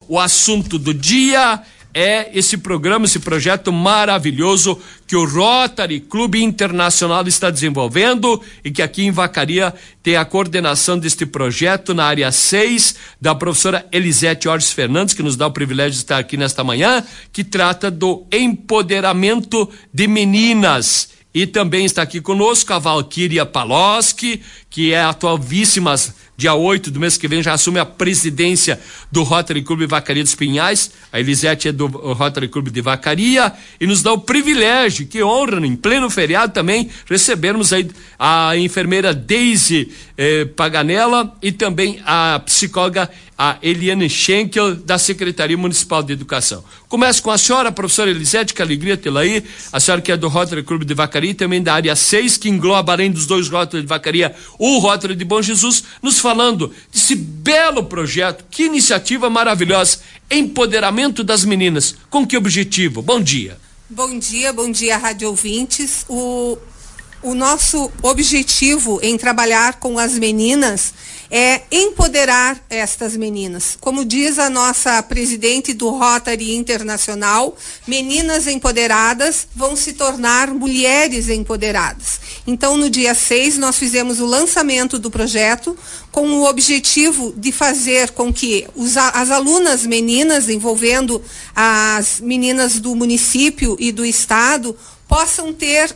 o assunto do dia é esse programa, esse projeto maravilhoso que o Rotary Clube Internacional está desenvolvendo e que aqui em Vacaria tem a coordenação deste projeto na área 6 da professora Elisete Orges Fernandes, que nos dá o privilégio de estar aqui nesta manhã, que trata do empoderamento de meninas. E também está aqui conosco a Valquíria Paloski, que é a atual vice, mas dia 8 do mês que vem já assume a presidência do Rotary Clube Vacaria dos Pinhais. A Elisete é do Rotary Clube de Vacaria e nos dá o privilégio, que honra, em pleno feriado também, recebermos aí a enfermeira Deise Paganella e também a psicóloga a Eliane Schenkel, da Secretaria Municipal de Educação. Começo com a senhora, professora Elisete, que alegria tê-la aí, a senhora que é do Rotary Clube de Vacaria e também da área 6, que engloba, além dos dois Rotary de Vacaria, o Rotary de Bom Jesus, nos falando desse belo projeto, que iniciativa maravilhosa, empoderamento das meninas. Com que objetivo? Bom dia. Bom dia, rádio ouvintes. O nosso objetivo em trabalhar com as meninas é empoderar estas meninas. Como diz a nossa presidente do Rotary Internacional, meninas empoderadas vão se tornar mulheres empoderadas. Então, no dia 6, nós fizemos o lançamento do projeto com o objetivo de fazer com que as alunas meninas, envolvendo as meninas do município e do estado, possam ter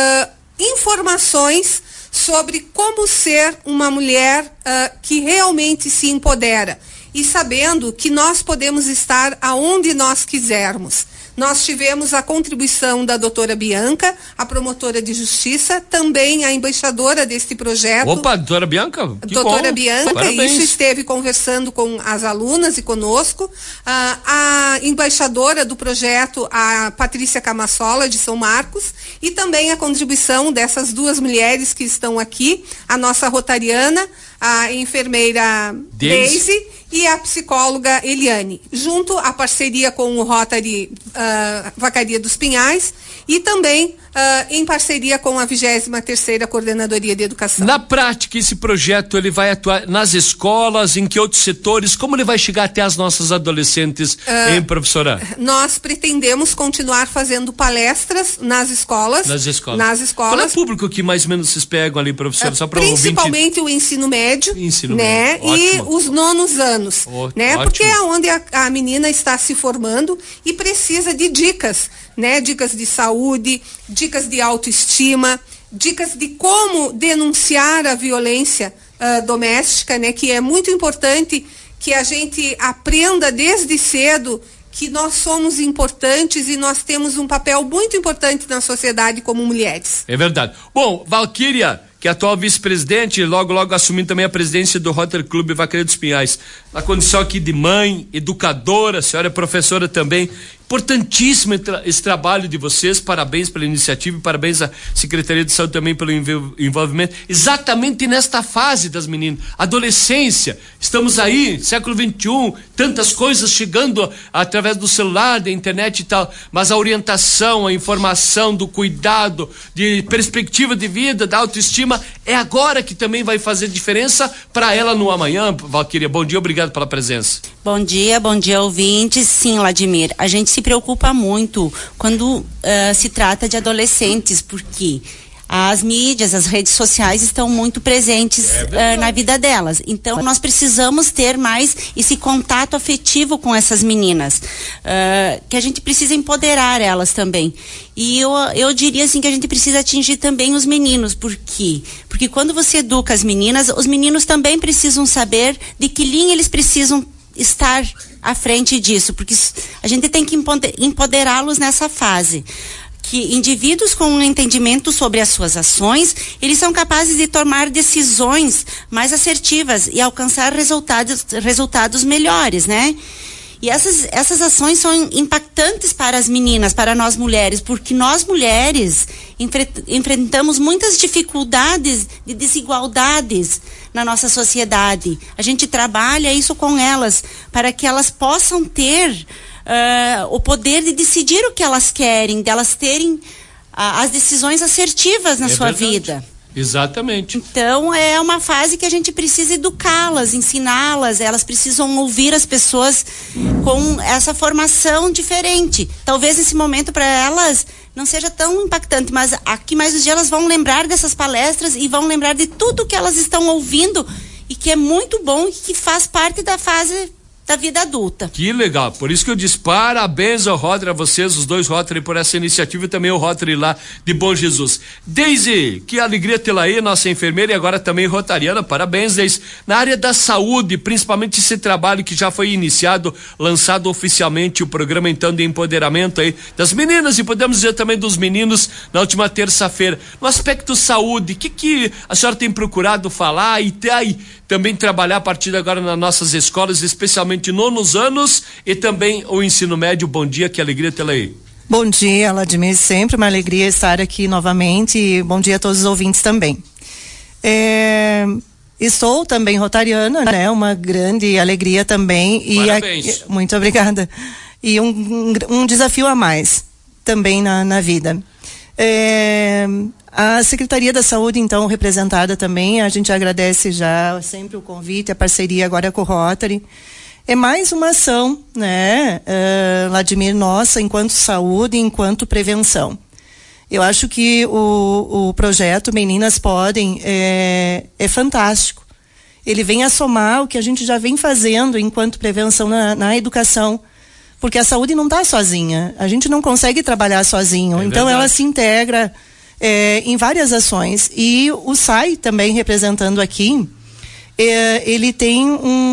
informações sobre como ser uma mulher que realmente se empodera e sabendo que nós podemos estar aonde nós quisermos. Nós tivemos a contribuição da doutora Bianca, a promotora de justiça, também a embaixadora deste projeto. Opa, doutora Bianca? Doutora Bianca, isso esteve conversando com as alunas e conosco. A embaixadora do projeto, a Patrícia Camassola, de São Marcos, e também a contribuição dessas duas mulheres que estão aqui, a nossa rotariana, a enfermeira Deise e a psicóloga Eliane, junto à parceria com o Rotary Vacaria dos Pinhais e também em parceria com a 23ª Coordenadoria de Educação. Na prática, esse projeto ele vai atuar nas escolas, em que outros setores? Como ele vai chegar até as nossas adolescentes, hein, professora? Nós pretendemos continuar fazendo palestras nas escolas. Qual é o público que mais ou menos vocês pegam ali, professora? Só para principalmente o ensino médio, né? E os nonos anos, né? Ótimo. Porque é onde a menina está se formando e precisa de dicas, né? Dicas de saúde, dicas de autoestima, dicas de como denunciar a violência doméstica, né? Que é muito importante que a gente aprenda desde cedo que nós somos importantes e nós temos um papel muito importante na sociedade como mulheres. É verdade. Bom, Valquíria, que é a atual vice-presidente, logo assumindo também a presidência do Rotary Clube Vacaria dos Pinhais. Na condição aqui de mãe, educadora, a senhora é professora também. Importantíssimo esse trabalho de vocês, parabéns pela iniciativa e parabéns à Secretaria de Saúde também pelo envolvimento, exatamente nesta fase das meninas, adolescência, estamos aí, século XXI, tantas coisas chegando através do celular, da internet e tal, mas a orientação, a informação, do cuidado, de perspectiva de vida, da autoestima, é agora que também vai fazer diferença para ela no amanhã. Valquíria, bom dia, obrigado pela presença. Bom dia ouvintes. Sim, Vladimir, a gente se preocupa muito quando se trata de adolescentes, porque as mídias, as redes sociais estão muito presentes na vida delas. Então, nós precisamos ter mais esse contato afetivo com essas meninas, que a gente precisa empoderar elas também. E eu diria assim que a gente precisa atingir também os meninos. Por quê? Porque quando você educa as meninas, os meninos também precisam saber de que linha eles precisam estar à frente disso, porque a gente tem que empoderá-los nessa fase. Que indivíduos com um entendimento sobre as suas ações, eles são capazes de tomar decisões mais assertivas e alcançar resultados melhores, né? E essas ações são impactantes para as meninas, para nós mulheres, porque nós mulheres enfrentamos muitas dificuldades de desigualdades na nossa sociedade. A gente trabalha isso com elas, para que elas possam ter o poder de decidir o que elas querem, de elas terem as decisões assertivas na sua vida. Exatamente. Então é uma fase que a gente precisa educá-las, ensiná-las, elas precisam ouvir as pessoas com essa formação diferente. Talvez esse momento para elas não seja tão impactante, mas aqui mais um dia elas vão lembrar dessas palestras e vão lembrar de tudo que elas estão ouvindo e que é muito bom e que faz parte da fase da vida adulta. Que legal, por isso que eu disse parabéns ao Rotary, a vocês, os dois Rotary, por essa iniciativa e também o Rotary lá de Bom Jesus. Deise, que alegria tê-la aí, nossa enfermeira e agora também rotariana, parabéns, Deise. Na área da saúde, principalmente esse trabalho que já foi iniciado, lançado oficialmente o programa então de empoderamento aí das meninas e podemos dizer também dos meninos na última terça-feira. No aspecto saúde, o que a senhora tem procurado falar e também trabalhar a partir de agora nas nossas escolas, especialmente nonos anos e também o ensino médio? Bom dia, que alegria tê-la aí. Bom dia, Vladimir, sempre uma alegria estar aqui novamente e bom dia a todos os ouvintes também. Estou também rotariana, né? Uma grande alegria também. Parabéns. Muito obrigada. E um desafio a mais também na vida. A Secretaria da Saúde, então, representada também, a gente agradece já sempre o convite, a parceria agora com o Rotary. É mais uma ação, né, Vladimir, nossa, enquanto saúde, enquanto prevenção. Eu acho que o projeto Meninas Podem é fantástico. Ele vem a somar o que a gente já vem fazendo enquanto prevenção na educação, porque a saúde não está sozinha, a gente não consegue trabalhar sozinho, então ela se integra em várias ações. E o SAI também representando aqui, ele tem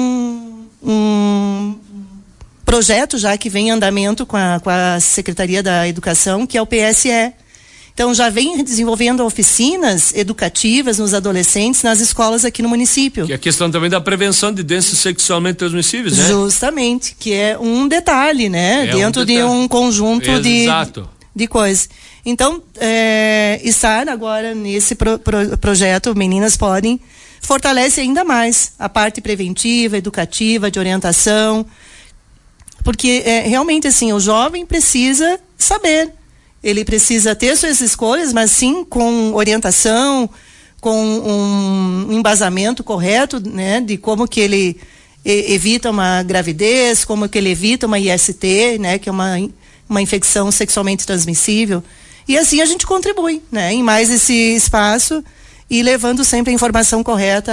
um projeto já que vem em andamento com a Secretaria da Educação, que é o PSE. Então já vem desenvolvendo oficinas educativas nos adolescentes nas escolas aqui no município. Que é a questão também da prevenção de doenças sexualmente transmissíveis, né? Justamente, que é um detalhe, né? Dentro de um conjunto de coisas. Então, estar agora nesse projeto Meninas Podem fortalece ainda mais a parte preventiva, educativa, de orientação, porque realmente assim, o jovem precisa saber, ele precisa ter suas escolhas, mas sim com orientação, com um embasamento correto, né, de como que ele evita uma gravidez, como que ele evita uma IST, né, que é uma infecção sexualmente transmissível. E assim a gente contribui, né, em mais esse espaço e levando sempre a informação correta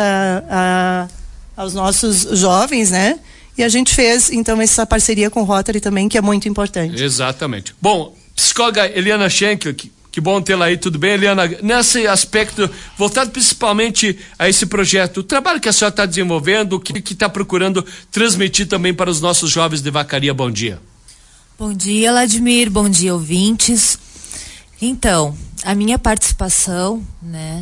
aos nossos jovens, né? E a gente fez, então, essa parceria com o Rotary também, que é muito importante. Exatamente. Bom, psicóloga Eliana Schenkel, que bom tê-la aí, tudo bem, Eliana? Nesse aspecto, voltado principalmente a esse projeto, o trabalho que a senhora está desenvolvendo, o que está procurando transmitir também para os nossos jovens de Vacaria, bom dia. Bom dia, Vladimir, bom dia, ouvintes. Então, a minha participação, né,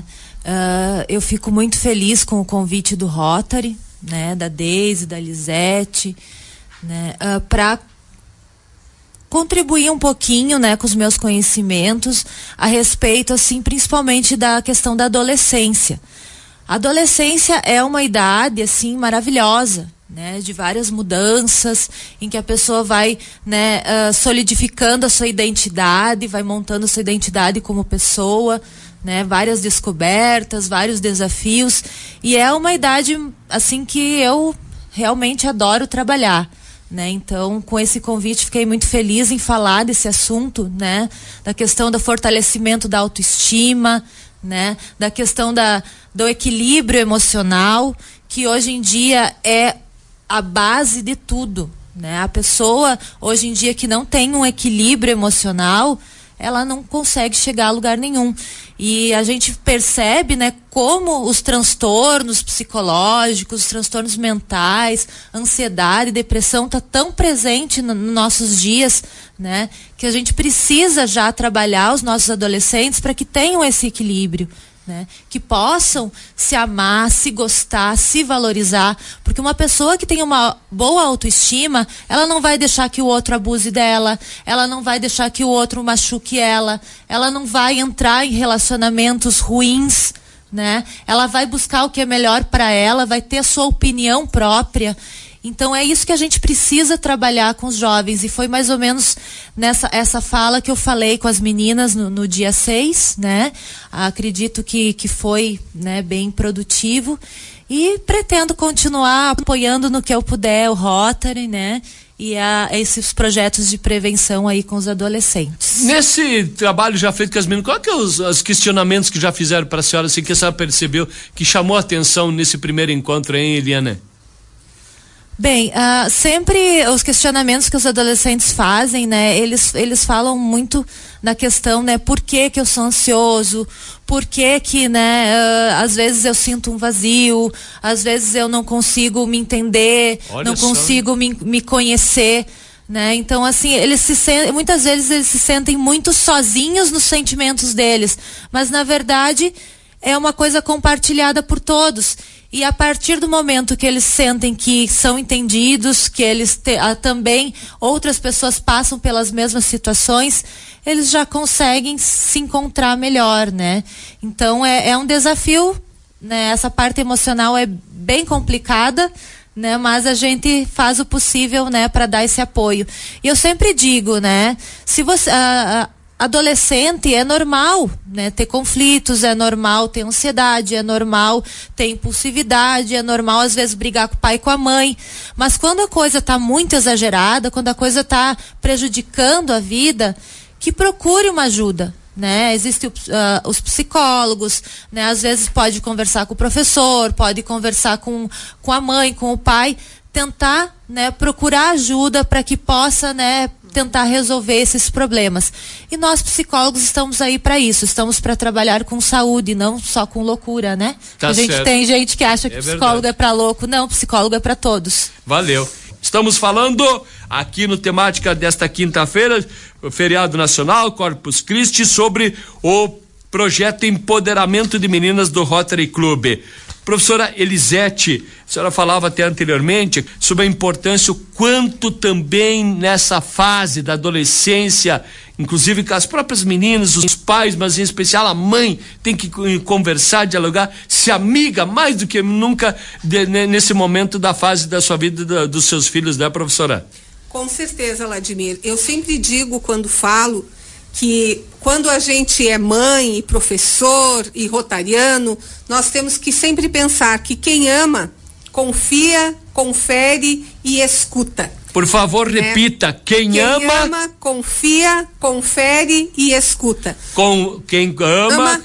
eu fico muito feliz com o convite do Rotary, né, da Deise, da Lisete, né, para contribuir um pouquinho, né, com os meus conhecimentos a respeito, assim, principalmente da questão da adolescência. A adolescência é uma idade, assim, maravilhosa, né, de várias mudanças, em que a pessoa vai, né, solidificando a sua identidade, vai montando a sua identidade como pessoa, né, várias descobertas, vários desafios, e é uma idade, assim, que eu realmente adoro trabalhar, né? Então, com esse convite, fiquei muito feliz em falar desse assunto, né, da questão do fortalecimento da autoestima, né, da questão do equilíbrio emocional, que hoje em dia é a base de tudo, né? A pessoa, hoje em dia, que não tem um equilíbrio emocional, ela não consegue chegar a lugar nenhum. E a gente percebe, né, como os transtornos psicológicos, os transtornos mentais, ansiedade, depressão tá tão presente nos nossos dias, né, que a gente precisa já trabalhar os nossos adolescentes para que tenham esse equilíbrio, né, que possam se amar, se gostar, se valorizar, porque uma pessoa que tem uma boa autoestima, ela não vai deixar que o outro abuse dela, ela não vai deixar que o outro machuque ela não vai entrar em relacionamentos ruins, né, ela vai buscar o que é melhor para ela, vai ter a sua opinião própria, Então é isso que a gente precisa trabalhar com os jovens, e foi mais ou menos essa fala que eu falei com as meninas no dia 6, né? Acredito que foi, né, bem produtivo, e pretendo continuar apoiando no que eu puder o Rotary, né? E esses projetos de prevenção aí com os adolescentes. Nesse trabalho já feito com as meninas, qual que é os questionamentos que já fizeram para a senhora, assim, que a senhora percebeu que chamou a atenção nesse primeiro encontro, hein, Eliana? Bem, sempre os questionamentos que os adolescentes fazem, né, eles falam muito na questão, né, por que eu sou ansioso, por que, né, às vezes eu sinto um vazio, às vezes eu não consigo me entender, não consigo me conhecer, né? Então, assim, muitas vezes eles se sentem muito sozinhos nos sentimentos deles, mas na verdade é uma coisa compartilhada por todos. E a partir do momento que eles sentem que são entendidos, que eles também, outras pessoas passam pelas mesmas situações, eles já conseguem se encontrar melhor, né? Então é um desafio, né? Essa parte emocional é bem complicada, né? Mas a gente faz o possível, né, para dar esse apoio. E eu sempre digo, né, se você adolescente, é normal, né, ter conflitos, é normal ter ansiedade, é normal ter impulsividade, é normal às vezes brigar com o pai e com a mãe, mas quando a coisa está muito exagerada, quando a coisa está prejudicando a vida, que procure uma ajuda, né? Existem os psicólogos, né? Às vezes pode conversar com o professor, pode conversar com a mãe, com o pai, tentar, né, procurar ajuda para que possa, né, tentar resolver esses problemas. E nós psicólogos estamos aí para isso, estamos para trabalhar com saúde, não só com loucura, né? Tá a gente certo. Tem gente que acha que psicólogo é para louco, não, psicólogo é para todos. Valeu. Estamos falando aqui no Temática desta quinta-feira, o feriado nacional, Corpus Christi, sobre o projeto Empoderamento de Meninas do Rotary Club. Professora Elisete, a senhora falava até anteriormente sobre a importância, o quanto também nessa fase da adolescência, inclusive com as próprias meninas, os pais, mas em especial a mãe, tem que conversar, dialogar, se amiga mais do que nunca nesse momento da fase da sua vida, dos seus filhos, né, professora? Com certeza, Vladimir. Eu sempre digo, quando falo, que quando a gente é mãe, e professor e rotariano, nós temos que sempre pensar que quem ama, confia, confere e escuta. Por favor, repita. Quem ama, confia, confere e escuta. Quem ama,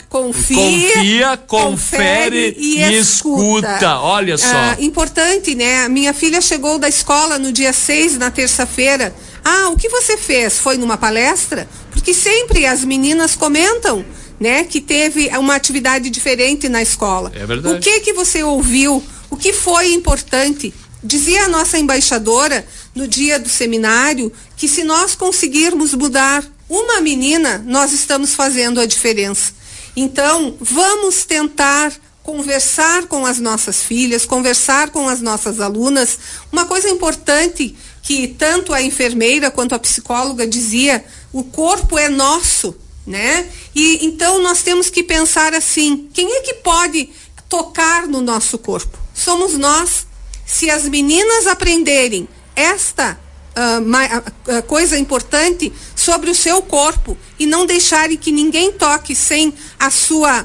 confia, confere e escuta. Olha só. Importante, né? A minha filha chegou da escola no dia 6, na terça-feira. O que você fez? Foi numa palestra? Porque sempre as meninas comentam, né, que teve uma atividade diferente na escola. É verdade. O que você ouviu? O que foi importante? Dizia a nossa embaixadora no dia do seminário que se nós conseguirmos mudar uma menina, nós estamos fazendo a diferença. Então, vamos tentar conversar com as nossas filhas, conversar com as nossas alunas. Uma coisa importante que tanto a enfermeira quanto a psicóloga dizia, o corpo é nosso, né? E então nós temos que pensar assim, quem é que pode tocar no nosso corpo? Somos nós. Se as meninas aprenderem esta coisa importante sobre o seu corpo e não deixarem que ninguém toque sem a sua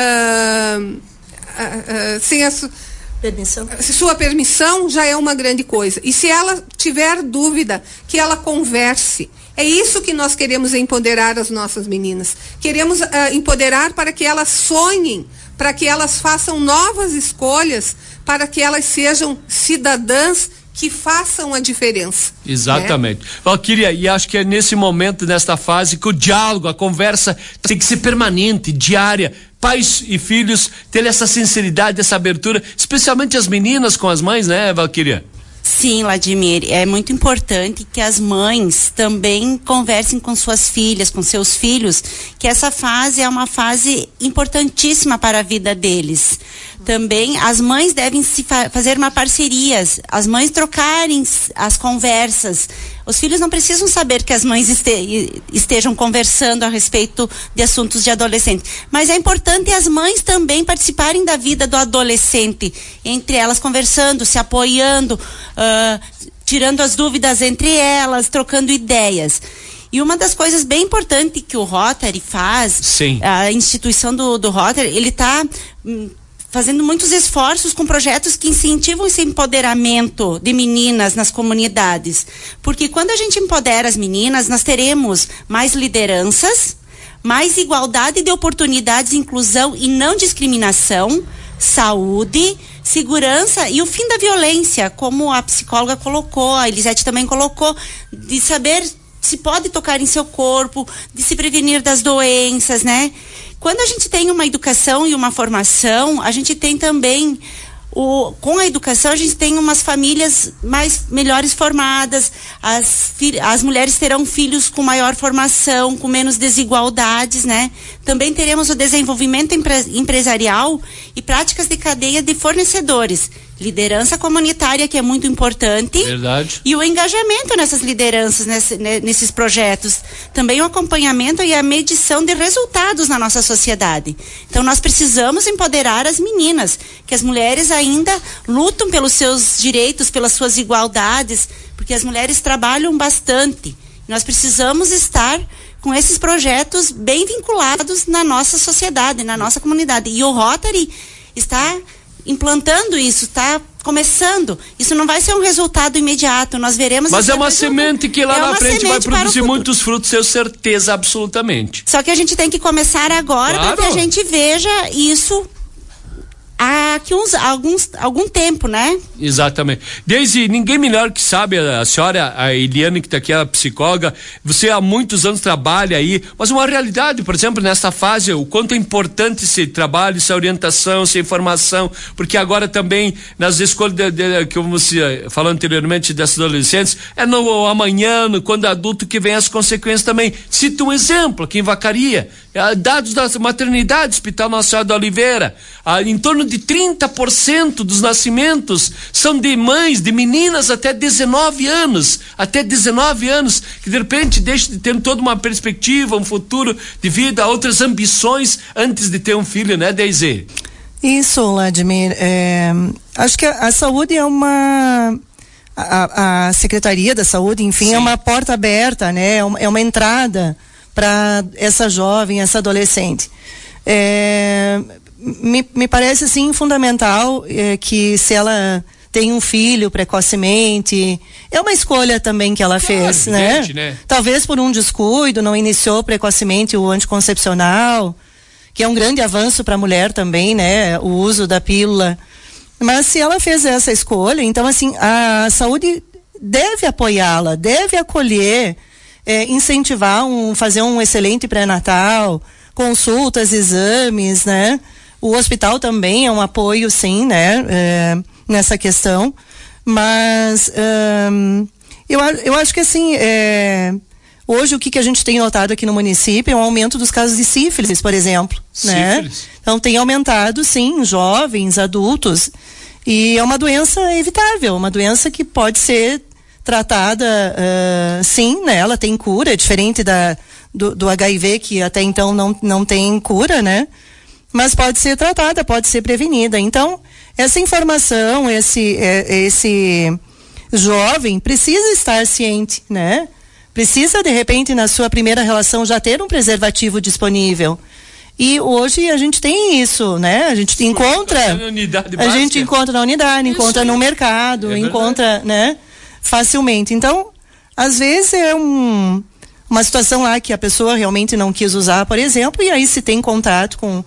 sua permissão, já é uma grande coisa. E se ela tiver dúvida, que ela converse. É isso que nós queremos empoderar as nossas meninas. Queremos empoderar para que elas sonhem, para que elas façam novas escolhas, para que elas sejam cidadãs que façam a diferença. Exatamente. Né? Valquíria, e acho que é nesse momento, nesta fase, que o diálogo, a conversa tem que ser permanente, diária. Pais e filhos ter essa sinceridade, essa abertura, especialmente as meninas com as mães, né, Valquíria? Sim, Vladimir, é muito importante que as mães também conversem com suas filhas, com seus filhos, que essa fase é uma fase importantíssima para a vida deles. Também as mães devem fazer uma parceria, as mães trocarem as conversas. Os filhos não precisam saber que as mães estejam conversando a respeito de assuntos de adolescente. Mas é importante as mães também participarem da vida do adolescente, entre elas conversando, se apoiando, tirando as dúvidas entre elas, trocando ideias. E uma das coisas bem importantes que o Rotary faz, sim, a instituição do Rotary, ele está fazendo muitos esforços com projetos que incentivam esse empoderamento de meninas nas comunidades. Porque quando a gente empodera as meninas, nós teremos mais lideranças, mais igualdade de oportunidades, inclusão e não discriminação, saúde, segurança e o fim da violência, como a psicóloga colocou, a Elisete também colocou, de saber se pode tocar em seu corpo, de se prevenir das doenças, né? Quando a gente tem uma educação e uma formação, a gente tem também, com a educação, a gente tem umas famílias melhores formadas, as mulheres terão filhos com maior formação, com menos desigualdades, né? Também teremos o desenvolvimento empresarial e práticas de cadeia de fornecedores. Liderança comunitária, que é muito importante. Verdade. E o engajamento nessas lideranças, nesses projetos. Também o acompanhamento e a medição de resultados na nossa sociedade. Então nós precisamos empoderar as meninas, que as mulheres ainda lutam pelos seus direitos, pelas suas igualdades, porque as mulheres trabalham bastante. Nós precisamos estar com esses projetos bem vinculados na nossa sociedade, na nossa comunidade. E o Rotary está implantando isso, está começando. Isso não vai ser um resultado imediato, nós veremos. Mas é uma semente que lá na frente vai produzir muitos frutos, tenho certeza absolutamente. Só que a gente tem que começar agora, claro, para que a gente veja isso há algum tempo, né? Exatamente. Daisy, ninguém melhor que sabe, a senhora, a Eliane, que está aqui, a psicóloga, você há muitos anos trabalha aí, mas uma realidade, por exemplo, nessa fase, o quanto é importante esse trabalho, essa orientação, essa informação, porque agora também nas escolhas que você falou anteriormente dessas adolescentes, é no amanhã, quando adulto, que vem as consequências também. Cito um exemplo aqui em Vacaria, dados da maternidade, Hospital Nossa Senhora da Oliveira, em torno de 30% dos nascimentos são de mães, de meninas até 19 anos, que de repente deixam de ter toda uma perspectiva, um futuro de vida, outras ambições antes de ter um filho, né, Deise? Isso, Vladimir, acho que a saúde é a Secretaria da Saúde, enfim, sim, é uma porta aberta, né, é uma entrada para essa jovem, essa adolescente. Me parece assim fundamental que se ela tem um filho precocemente, é uma escolha também que ela fez, evidente, né? Talvez por um descuido, não iniciou precocemente o anticoncepcional, que é um grande avanço para a mulher também, né? O uso da pílula. Mas se ela fez essa escolha, então assim, a saúde deve apoiá-la, deve acolher, incentivar, fazer um excelente pré-natal, consultas, exames, né? O hospital também é um apoio, sim, né? Nessa questão. Mas eu acho que assim, hoje o que a gente tem notado aqui no município é um aumento dos casos de sífilis, por exemplo. Sífilis? Né? Então tem aumentado, sim, jovens, adultos. E é uma doença evitável, uma doença que pode ser tratada, sim, né? Ela tem cura, diferente do HIV, que até então não tem cura, né? Mas pode ser tratada, pode ser prevenida. Então, essa informação, esse jovem precisa estar ciente, né? Precisa, de repente, na sua primeira relação, já ter um preservativo disponível. E hoje a gente tem isso, né? A gente encontra na unidade, encontra no mercado, encontra, né? Facilmente. Então, às vezes é uma situação lá que a pessoa realmente não quis usar, por exemplo, e aí se tem contato com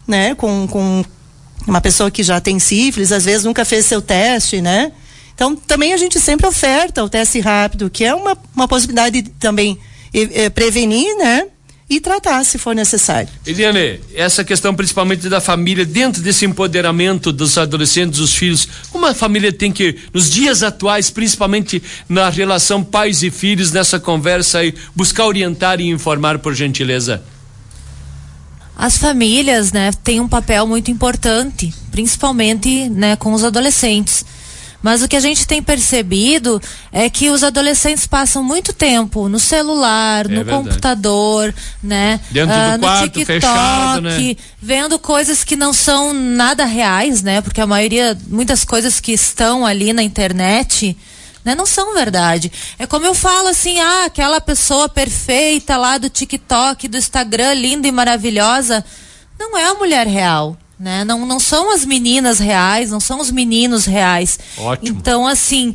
uma pessoa que já tem sífilis, às vezes nunca fez seu teste, né? Então, também a gente sempre oferta o teste rápido, que é uma possibilidade de também prevenir, né? E tratar, se for necessário. Eliane, essa questão principalmente da família, dentro desse empoderamento dos adolescentes, dos filhos, como a família tem que, nos dias atuais, principalmente na relação pais e filhos, nessa conversa aí, buscar orientar e informar, por gentileza? As famílias, né, têm um papel muito importante, principalmente, né, com os adolescentes. Mas o que a gente tem percebido é que os adolescentes passam muito tempo no celular, no computador, né? Dentro do quarto, no TikTok, fechado, né? Vendo coisas que não são nada reais, né? Porque muitas coisas que estão ali na internet, né, não são verdade. É como eu falo assim, aquela pessoa perfeita lá do TikTok, do Instagram, linda e maravilhosa, não é a mulher real. Né? Não são as meninas reais, não são os meninos reais. Ótimo. Então, assim,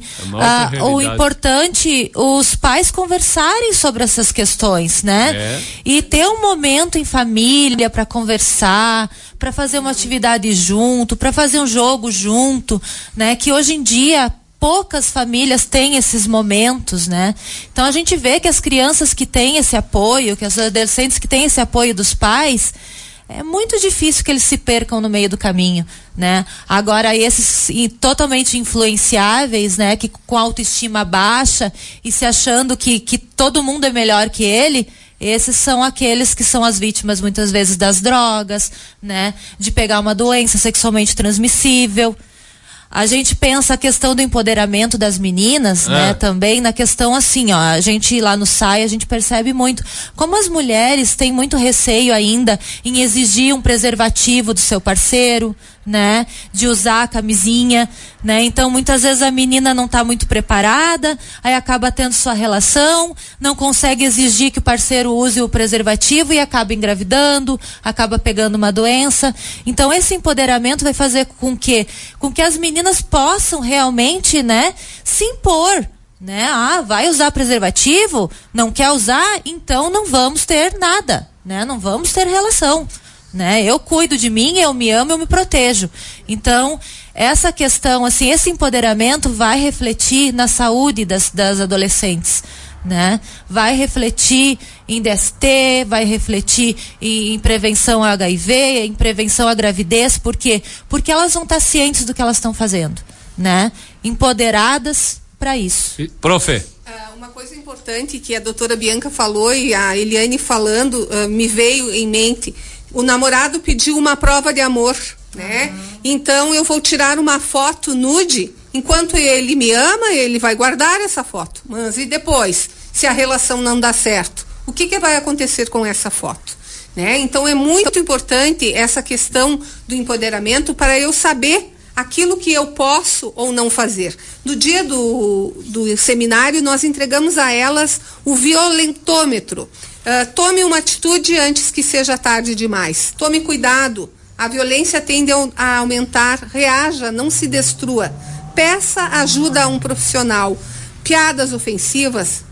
o importante, os pais conversarem sobre essas questões, né? E ter um momento em família para conversar, para fazer uma atividade junto, para fazer um jogo junto, né? Que hoje em dia poucas famílias têm esses momentos, né? Então a gente vê que as crianças que têm esse apoio, que as adolescentes que têm esse apoio dos pais, é muito difícil que eles se percam no meio do caminho, né? Agora, esses totalmente influenciáveis, né? Que com autoestima baixa e se achando que todo mundo é melhor que ele, esses são aqueles que são as vítimas, muitas vezes, das drogas, né? De pegar uma doença sexualmente transmissível. A gente pensa a questão do empoderamento das meninas, né? Também na questão assim, a gente lá no SAI, a gente percebe muito como as mulheres têm muito receio ainda em exigir um preservativo do seu parceiro, né? De usar a camisinha, né? Então, muitas vezes a menina não está muito preparada, aí acaba tendo sua relação, não consegue exigir que o parceiro use o preservativo e acaba engravidando, acaba pegando uma doença. Então, esse empoderamento vai fazer com que as meninas possam realmente, né, se impor, né? Vai usar preservativo? Não quer usar? Então não vamos ter nada, né? Não vamos ter relação. Né? Eu cuido de mim, eu me amo, eu me protejo. Então, essa questão, assim, esse empoderamento vai refletir na saúde das adolescentes, né? Vai refletir em DST, vai refletir em prevenção a HIV, em prevenção à gravidez. Por quê? Porque elas vão estar cientes do que elas estão fazendo, né? Empoderadas para isso. Profe. Uma coisa importante que a doutora Bianca falou e a Eliane falando, me veio em mente. O namorado pediu uma prova de amor, né? Então eu vou tirar uma foto nude. Enquanto ele me ama, ele vai guardar essa foto. Mas e depois, se a relação não dá certo, o que vai acontecer com essa foto? Né? Então é muito importante essa questão do empoderamento para eu saber aquilo que eu posso ou não fazer. No dia do seminário, nós entregamos a elas o violentômetro. Tome uma atitude antes que seja tarde demais. Tome cuidado. A violência tende a aumentar. Reaja, não se destrua. Peça ajuda a um profissional. Piadas ofensivas,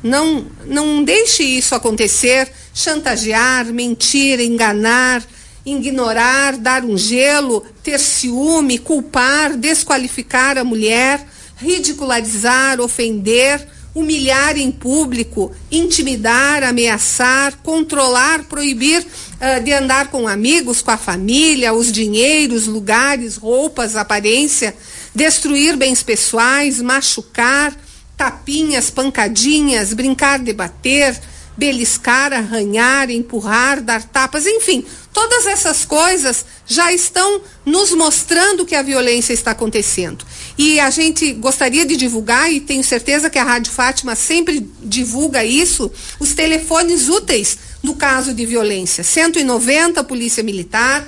não deixe isso acontecer. Chantagear, mentir, enganar, ignorar, dar um gelo, ter ciúme, culpar, desqualificar a mulher, ridicularizar, ofender, humilhar em público, intimidar, ameaçar, controlar, proibir de andar com amigos, com a família, os dinheiros, lugares, roupas, aparência, destruir bens pessoais, machucar, tapinhas, pancadinhas, brincar de bater, beliscar, arranhar, empurrar, dar tapas, enfim, todas essas coisas já estão nos mostrando que a violência está acontecendo. E a gente gostaria de divulgar, e tenho certeza que a Rádio Fátima sempre divulga isso, os telefones úteis no caso de violência. 190, Polícia Militar,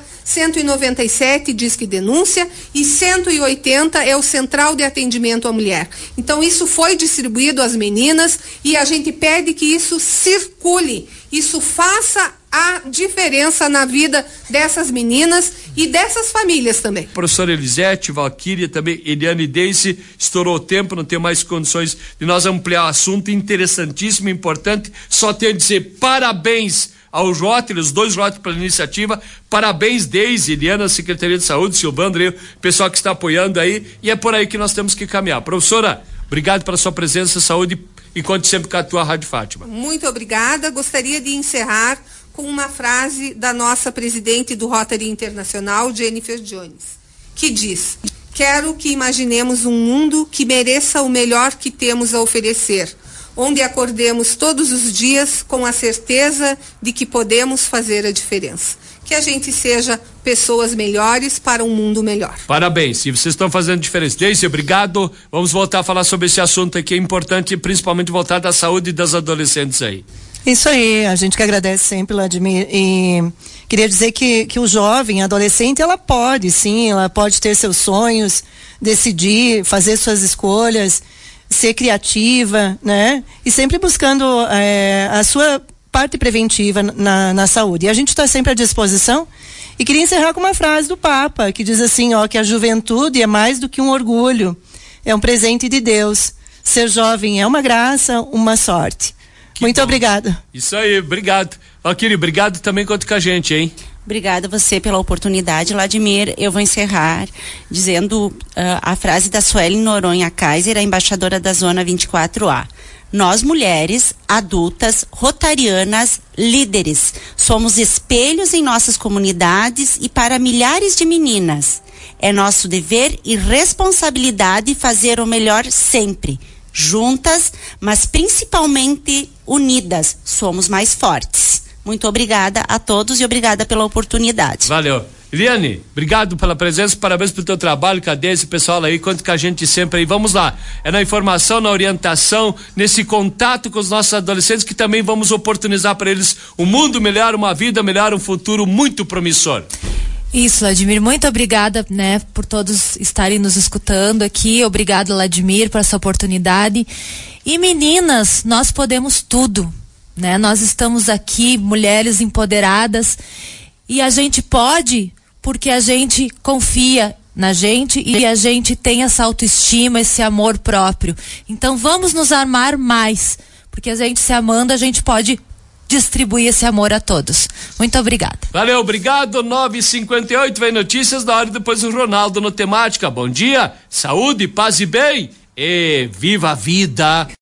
197, Disque Denúncia, e 180 é o Central de Atendimento à Mulher. Então isso foi distribuído às meninas e a gente pede que isso circule, isso faça a diferença na vida dessas meninas e dessas famílias também. Professora Elisete, Valquíria, também Eliane e Deise, estourou o tempo, não tem mais condições de nós ampliar o assunto, interessantíssimo, importante, só tenho a dizer parabéns ao Rótari, os dois Rótari pela iniciativa, parabéns Deise, Eliana, Secretaria de Saúde, Silvandro, pessoal que está apoiando aí, e é por aí que nós temos que caminhar. Professora, obrigado pela sua presença, saúde, e conte sempre com a tua Rádio Fátima. Muito obrigada, gostaria de encerrar com uma frase da nossa presidente do Rótari Internacional, Jennifer Jones, que diz: quero que imaginemos um mundo que mereça o melhor que temos a oferecer, onde acordemos todos os dias com a certeza de que podemos fazer a diferença. que a gente seja pessoas melhores para um mundo melhor. Parabéns, e vocês estão fazendo diferença. Deise, obrigado. Vamos voltar a falar sobre esse assunto aqui, é importante, principalmente voltar da saúde das adolescentes aí. Isso aí, a gente que agradece sempre, Vladimir, e queria dizer que o jovem, adolescente, ela pode ter seus sonhos, decidir, fazer suas escolhas, ser criativa, né? E sempre buscando a sua parte preventiva na saúde. E a gente está sempre à disposição. E queria encerrar com uma frase do Papa, que diz assim, que a juventude é mais do que um orgulho, é um presente de Deus. Ser jovem é uma graça, uma sorte. Muito obrigada. Isso aí, obrigado. Valquíria, obrigado também conta com a gente, hein? Obrigada a você pela oportunidade, Vladimir. Eu vou encerrar dizendo a frase da Suelen Noronha Kaiser, a embaixadora da Zona 24A. Nós, mulheres, adultas, rotarianas, líderes, somos espelhos em nossas comunidades e para milhares de meninas. É nosso dever e responsabilidade fazer o melhor sempre. Juntas, mas principalmente unidas, somos mais fortes. Muito obrigada a todos e obrigada pela oportunidade. Valeu. Eliane, obrigado pela presença, parabéns pelo teu trabalho, cadê esse pessoal aí, conta com a gente sempre aí, vamos lá, é na informação, na orientação, nesse contato com os nossos adolescentes que também vamos oportunizar para eles um mundo melhor, uma vida melhor, um futuro muito promissor. Isso, Vladimir, muito obrigada, né, por todos estarem nos escutando aqui, obrigado, Vladimir, por essa oportunidade. E meninas, nós podemos tudo, né, nós estamos aqui, mulheres empoderadas, e a gente pode porque a gente confia na gente e a gente tem essa autoestima, esse amor próprio. Então vamos nos amar mais, porque a gente se amando, a gente pode distribuir esse amor a todos. Muito obrigada. Valeu, obrigado. 9h58, vem notícias da hora, depois o Ronaldo no Temática. Bom dia, saúde, paz e bem e viva a vida.